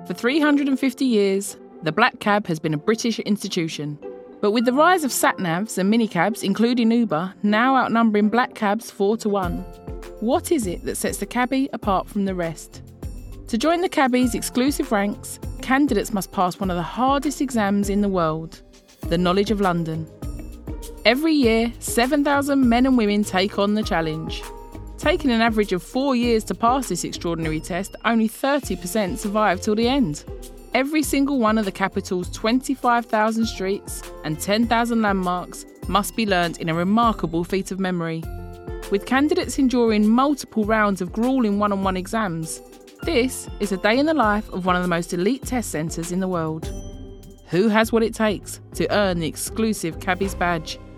For 350 years, the black cab has been a British institution. But with the rise of sat-navs and minicabs, including Uber, now outnumbering black cabs 4-1, what is it that sets the cabbie apart from the rest? To join the cabbie's exclusive ranks, candidates must pass one of the hardest exams in the world, the Knowledge of London. Every year, 7,000 men and women take on the challenge. Taking an average of 4 years to pass this extraordinary test, only 30% survive till the end. Every single one of the capital's 25,000 streets and 10,000 landmarks must be learnt in a remarkable feat of memory. With candidates enduring multiple rounds of gruelling one-on-one exams, this is a day in the life of one of the most elite test centres in the world. Who has what it takes to earn the exclusive cabbie's badge?